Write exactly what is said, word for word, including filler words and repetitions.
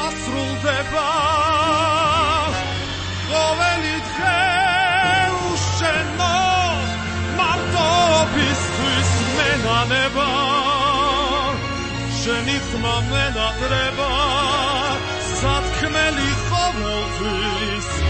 დასრულდება ყოველი დღე უშენო მარტოობისთვის მენანება შენი ხმა მენადრება სათქმელი ყოველთვის